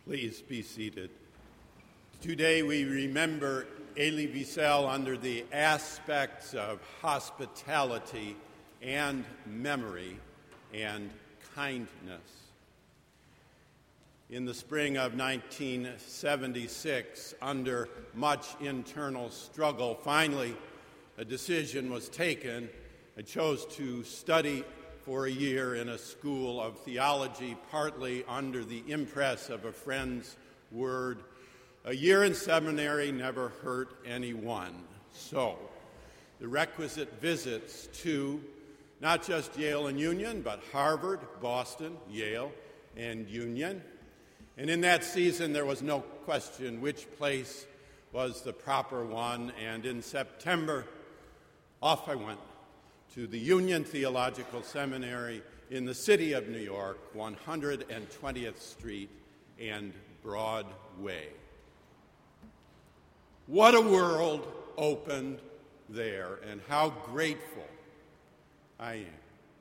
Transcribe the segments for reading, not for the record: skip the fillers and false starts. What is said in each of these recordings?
Please be seated. Today we remember Elie Wiesel under the aspects of hospitality and memory and kindness. In the spring of 1976, under much internal struggle, finally a decision was taken. I chose to study for a year in a school of theology, partly under the impress of a friend's word. A year in seminary never hurt anyone. So, the requisite visits to not just Yale and Union, but Harvard, Boston, Yale, and Union. And in that season, there was no question which place was the proper one. And in September, off I went to the Union Theological Seminary in the city of New York, 120th Street and Broadway. What a world opened there, and how grateful I am.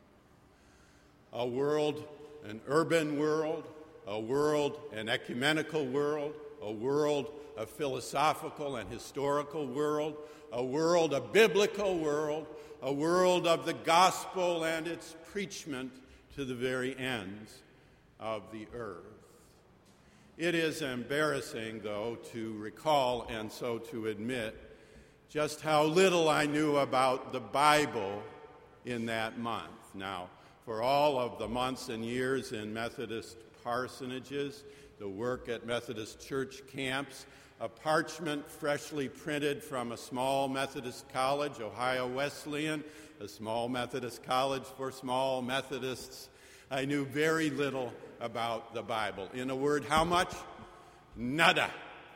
A world, an urban world, a world, an ecumenical world, a world, a philosophical and historical world, a world, a biblical world, a world of the gospel and its preachment to the very ends of the earth. It is embarrassing, though, to recall and so to admit just how little I knew about the Bible in that month. Now, for all of the months and years in Methodist parsonages, the work at Methodist church camps, a parchment freshly printed from a small Methodist college, Ohio Wesleyan, a small Methodist college for small Methodists, I knew very little about the Bible. In a word, how much? Nada.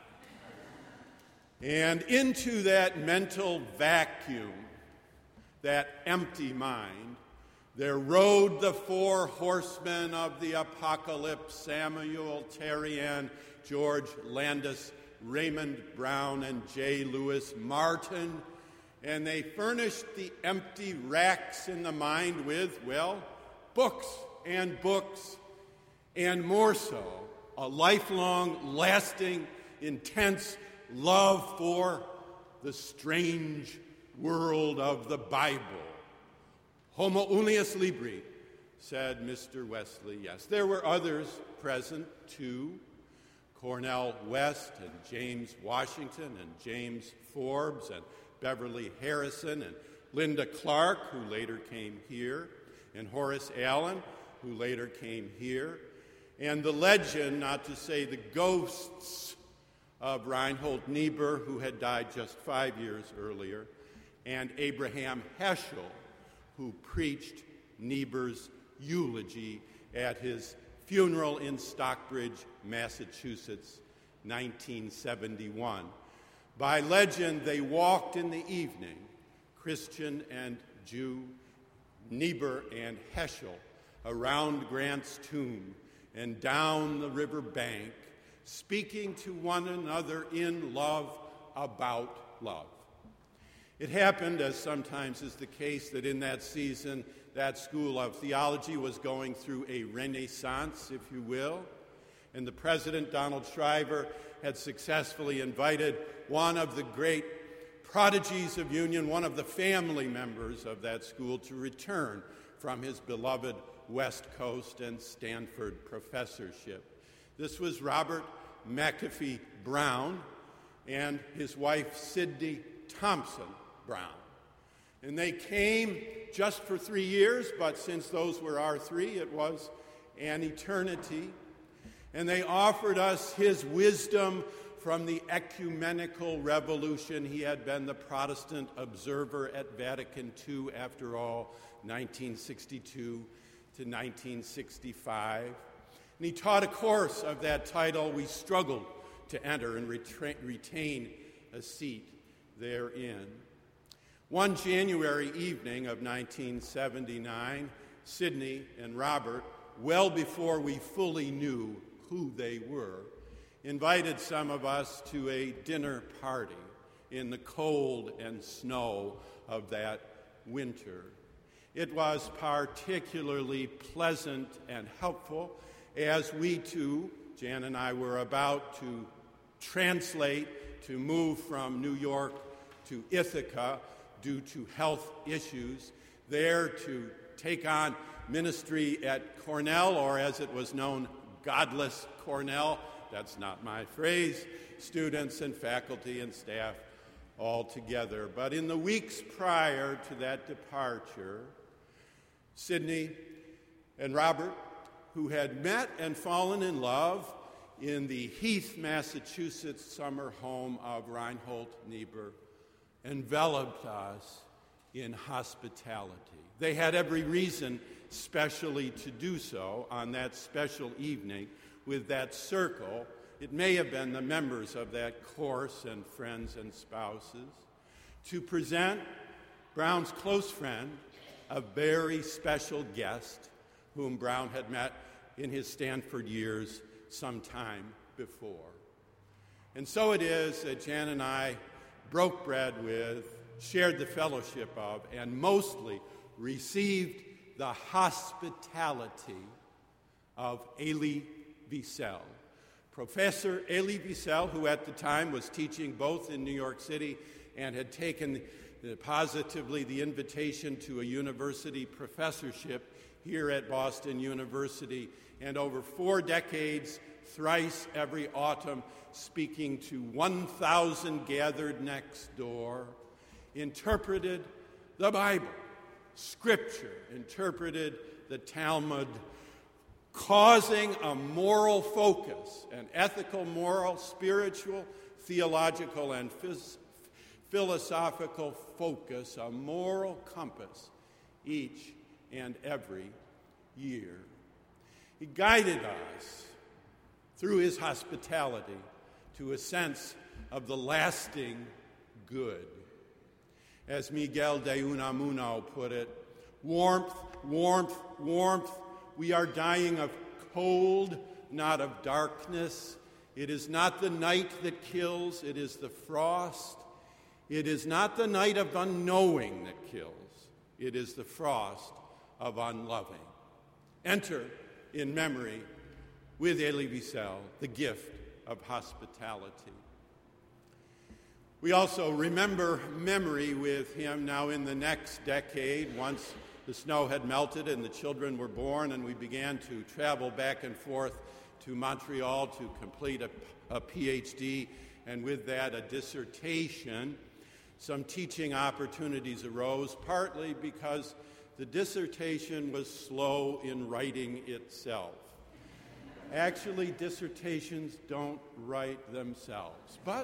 And into that mental vacuum, that empty mind, there rode the four horsemen of the apocalypse: Samuel Terrian, George Landis, Raymond Brown, and J. Lewis Martin, and they furnished the empty racks in the mind with, well, books, and more so, a lifelong, lasting, intense love for the strange world of the Bible. Homo unius libri, said Mr. Wesley. Yes, there were others present, too. Cornel West and James Washington and James Forbes and Beverly Harrison and Linda Clark, who later came here, and Horace Allen, who later came here, and the legend, not to say the ghosts, of Reinhold Niebuhr, who had died just 5 years earlier, and Abraham Heschel, who preached Niebuhr's eulogy at his funeral in Stockbridge, Massachusetts, 1971. By legend, they walked in the evening, Christian and Jew, Niebuhr and Heschel, around Grant's tomb and down the river bank, speaking to one another in love about love. It happened, as sometimes is the case, that in that season, that school of theology was going through a renaissance, if you will, and the president, Donald Shriver, had successfully invited one of the great prodigies of Union, one of the family members of that school, to return from his beloved West Coast and Stanford professorship. This was Robert McAfee Brown and his wife, Sidney Thompson Brown. And they came just for 3 years, but since those were our three, it was an eternity. And they offered us his wisdom from the ecumenical revolution. He had been the Protestant observer at Vatican II, after all, 1962 to 1965. And he taught a course of that title we struggled to enter and retain a seat therein. One January evening of 1979, Sidney and Robert, well before we fully knew who they were, invited some of us to a dinner party in the cold and snow of that winter. It was particularly pleasant and helpful as we too Jan and I were about to translate, to move from New York to Ithaca due to health issues, there to take on ministry at Cornell, or as it was known, Godless Cornell. That's not my phrase. Students and faculty and staff all together. But in the weeks prior to that departure, Sidney and Robert, who had met and fallen in love in the Heath, Massachusetts summer home of Reinhold Niebuhr, enveloped us in hospitality. They had every reason specially to do so on that special evening with that circle. It may have been the members of that course and friends and spouses, to present Brown's close friend, a very special guest whom Brown had met in his Stanford years some time before. And so it is that Jan and I broke bread with, shared the fellowship of, and mostly received the hospitality of Elie Wiesel. Professor Elie Wiesel, who at the time was teaching both in New York City and had taken positively the invitation to a university professorship here at Boston University, and over 4 decades, thrice every autumn, speaking to 1,000 gathered next door, interpreted the Bible, Scripture, interpreted the Talmud, causing a moral focus, an ethical, moral, spiritual, theological, and philosophical focus, a moral compass each and every year. He guided us through his hospitality to a sense of the lasting good. As Miguel de Unamuno put it, warmth, warmth, warmth. We are dying of cold, not of darkness. It is not the night that kills, it is the frost. It is not the night of unknowing that kills, it is the frost of unloving. Enter in memory with Elie Wiesel the gift of hospitality. We also remember memory with him now in the next decade, once the snow had melted and the children were born, and we began to travel back and forth to Montreal to complete a PhD, and with that a dissertation. Some teaching opportunities arose, partly because the dissertation was slow in writing itself. Actually, dissertations don't write themselves, but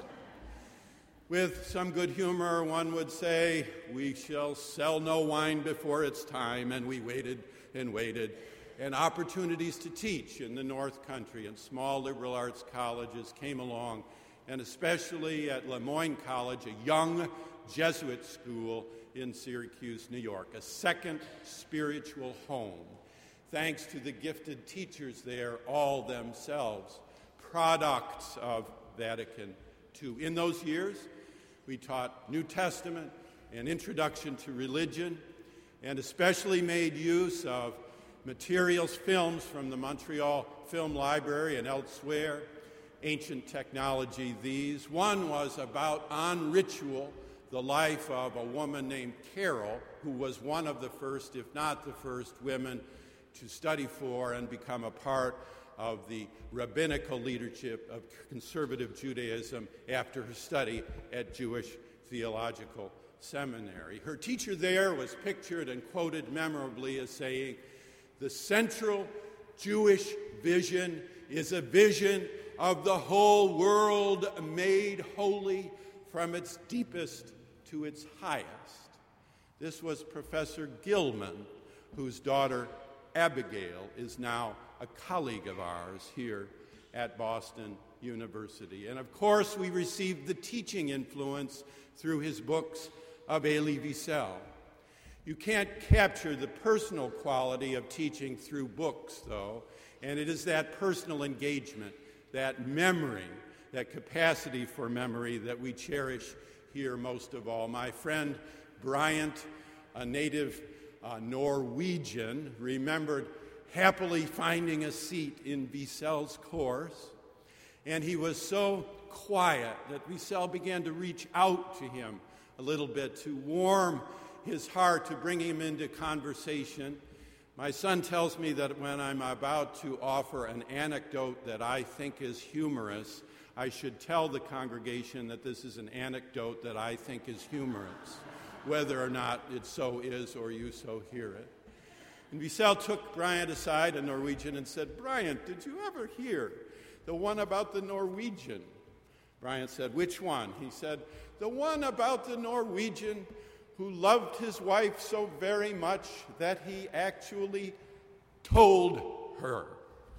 with some good humor, one would say, we shall sell no wine before its time, and we waited and waited. And opportunities to teach in the North Country and small liberal arts colleges came along, and especially at Le Moyne College, a young Jesuit school in Syracuse, New York, a second spiritual home, thanks to the gifted teachers there, all themselves products of Vatican II. In those years, we taught New Testament and Introduction to Religion, and especially made use of materials, films from the Montreal Film Library and elsewhere, ancient technology these. One was about On Ritual, the life of a woman named Carol, who was one of the first, if not the first, women to study for and become a part of the rabbinical leadership of conservative Judaism after her study at Jewish Theological Seminary. Her teacher there was pictured and quoted memorably as saying, "The central Jewish vision is a vision of the whole world made holy from its deepest to its highest." This was Professor Gilman, whose daughter Abigail is now a colleague of ours here at Boston University. And of course, we received the teaching influence through his books of Elie Wiesel. You can't capture the personal quality of teaching through books, though, and it is that personal engagement, that memory, that capacity for memory that we cherish here most of all. My friend Bryant, a native Norwegian, remembered happily finding a seat in Wiesel's course, and he was so quiet that Wiesel began to reach out to him a little bit to warm his heart, to bring him into conversation. My son tells me that when I'm about to offer an anecdote that I think is humorous, I should tell the congregation that this is an anecdote that I think is humorous, whether or not it so is or you so hear it. And Wiesel took Bryant aside, a Norwegian, and said, "Bryant, did you ever hear the one about the Norwegian?" Bryant said, "Which one?" He said, "The one about the Norwegian who loved his wife so very much that he actually told her."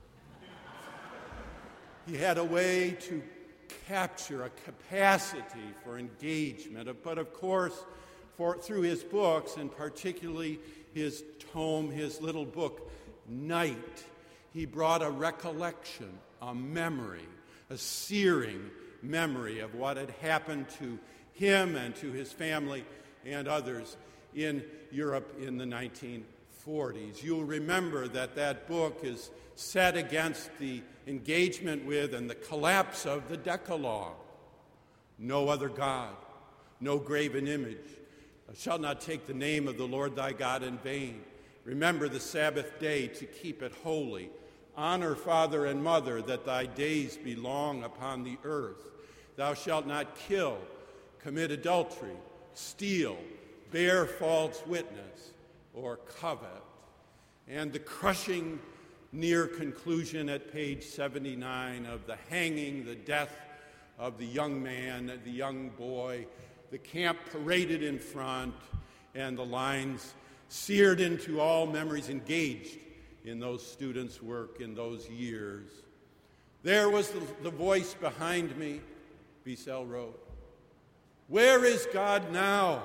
He had a way to capture a capacity for engagement, but of course, through his books, and particularly his tome, his little book, Night, he brought a recollection, a memory, a searing memory of what had happened to him and to his family and others in Europe in the 1940s. You'll remember that that book is set against the engagement with and the collapse of the Decalogue. No other God, no graven image. Thou shalt not take the name of the Lord thy God in vain. Remember the Sabbath day to keep it holy. Honor father and mother, that thy days be long upon the earth. Thou shalt not kill, commit adultery, steal, bear false witness, or covet. And the crushing near conclusion at page 79 of the hanging, the death of the young man, the young boy, the camp paraded in front, and the lines seared into all memories engaged in those students' work in those years. There was the voice behind me, Wiesel wrote. Where is God now?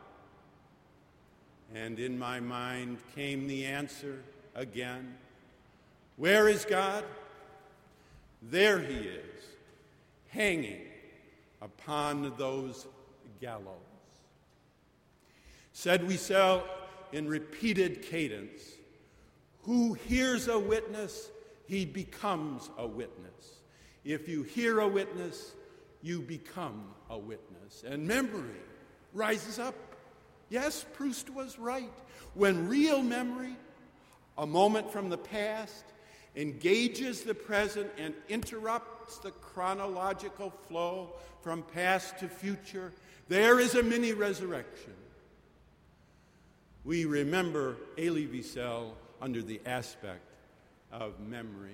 And in my mind came the answer again. Where is God? There he is, hanging upon those gallows. Said Wiesel in repeated cadence, who hears a witness, he becomes a witness. If you hear a witness, you become a witness. And memory rises up. Yes, Proust was right. When real memory, a moment from the past, engages the present and interrupts the chronological flow from past to future, there is a mini resurrection. We remember Elie Wiesel under the aspect of memory.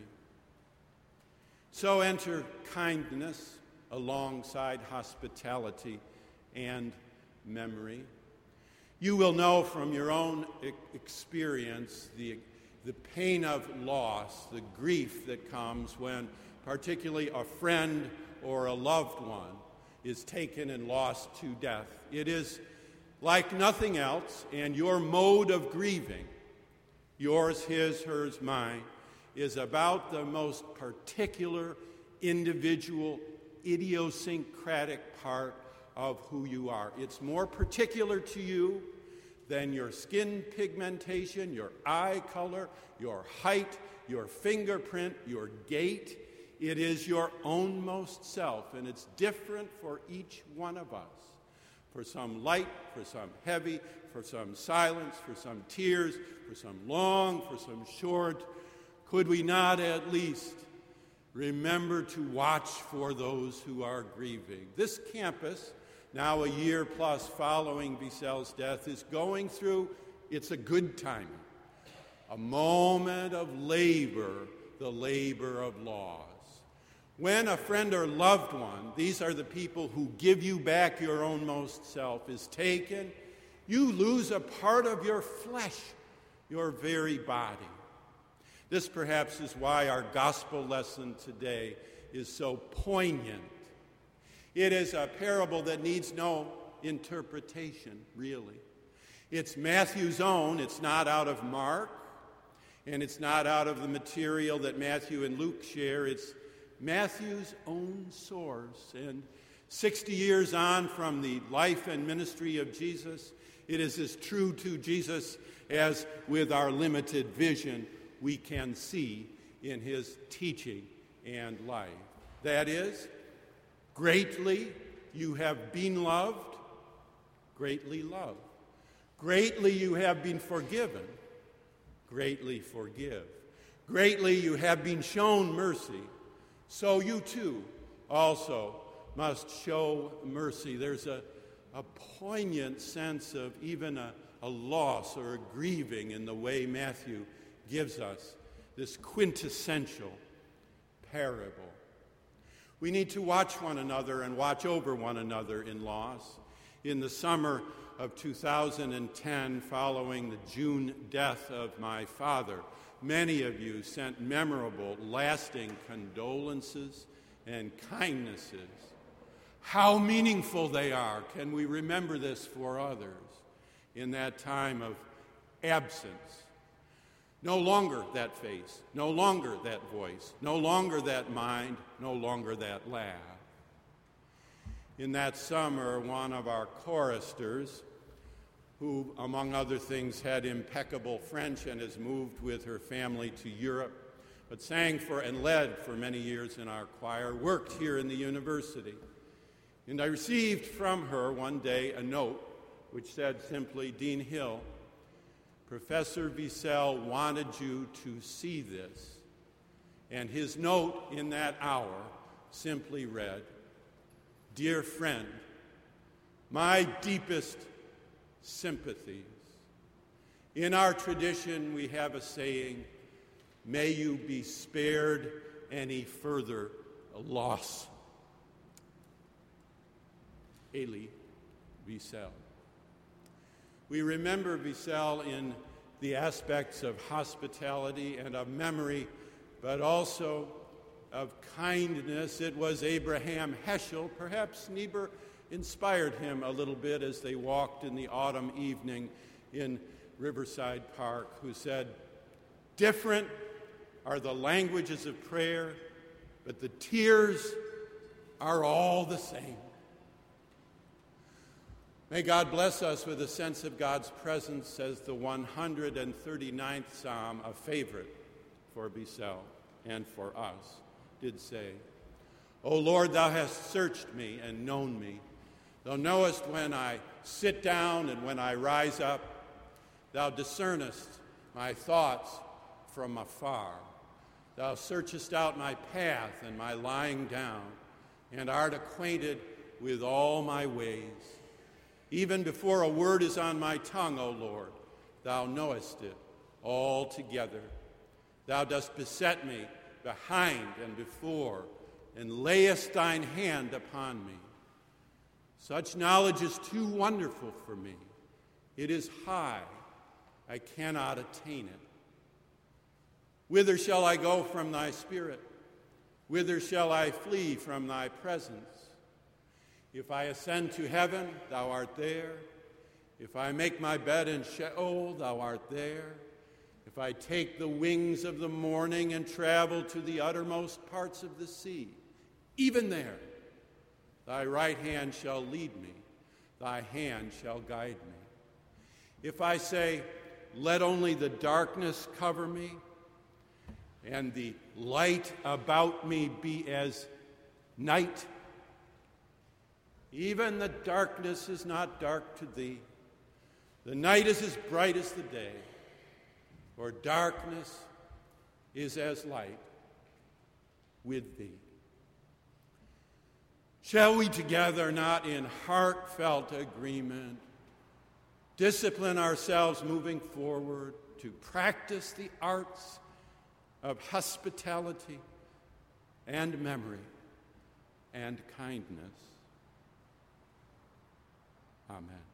So enter kindness alongside hospitality and memory. You will know from your own experience the pain of loss, the grief that comes when particularly a friend or a loved one is taken and lost to death. It is like nothing else, and your mode of grieving, yours, his, hers, mine, is about the most particular, individual, idiosyncratic part of who you are. It's more particular to you than your skin pigmentation, your eye color, your height, your fingerprint, your gait. It is your own most self, and it's different for each one of us. For some light, for some heavy, for some silence, for some tears, for some long, for some short. Could we not at least remember to watch for those who are grieving? This campus, now a year plus following Wiesel's death, is going through, it's a good time, a moment of labor, the labor of loss. When a friend or loved one, these are the people who give you back your own most self, is taken, you lose a part of your flesh, your very body. This perhaps is why our gospel lesson today is so poignant. It is a parable that needs no interpretation, really. It's Matthew's own. It's not out of Mark, and it's not out of the material that Matthew and Luke share. It's Matthew's own source. And 60 years on from the life and ministry of Jesus, it is as true to Jesus as with our limited vision we can see in his teaching and life. That is, greatly you have been loved, greatly love. Greatly you have been forgiven, greatly forgive. Greatly you have been shown mercy, so you too also must show mercy. There's a poignant sense of even a loss or a grieving in the way Matthew gives us this quintessential parable. We need to watch one another and watch over one another in loss. In the summer of 2010, following the June death of my father, many of you sent memorable, lasting condolences and kindnesses. How meaningful they are. Can we remember this for others in that time of absence? No longer that face, no longer that voice, no longer that mind, no longer that laugh. In that summer, one of our choristers, who, among other things, had impeccable French and has moved with her family to Europe, but sang for and led for many years in our choir, worked here in the university. And I received from her one day a note which said simply, "Dean Hill, Professor Wiesel wanted you to see this." And his note in that hour simply read, "Dear friend, my deepest sympathies." In our tradition, we have a saying, "May you be spared any further loss." Elie Wiesel. We remember Wiesel in the aspects of hospitality and of memory, but also of kindness. It was Abraham Heschel, perhaps Niebuhr inspired him a little bit as they walked in the autumn evening in Riverside Park, who said, "Different are the languages of prayer, but the tears are all the same." May God bless us with a sense of God's presence, as the 139th Psalm, a favorite for Wiesel and for us, did say. "O Lord, thou hast searched me and known me. Thou knowest when I sit down and when I rise up. Thou discernest my thoughts from afar. Thou searchest out my path and my lying down, and art acquainted with all my ways. Even before a word is on my tongue, O Lord, thou knowest it altogether. Thou dost beset me behind and before, and layest thine hand upon me. Such knowledge is too wonderful for me. It is high. I cannot attain it. Whither shall I go from thy spirit? Whither shall I flee from thy presence? If I ascend to heaven, thou art there. If I make my bed in Sheol, thou art there. If I take the wings of the morning and travel to the uttermost parts of the sea, even there thy right hand shall lead me, thy hand shall guide me. If I say, let only the darkness cover me, and the light about me be as night, even the darkness is not dark to thee. The night is as bright as the day, for darkness is as light with thee. Shall we together, not in heartfelt agreement, discipline ourselves moving forward to practice the arts of hospitality and memory and kindness? Amen.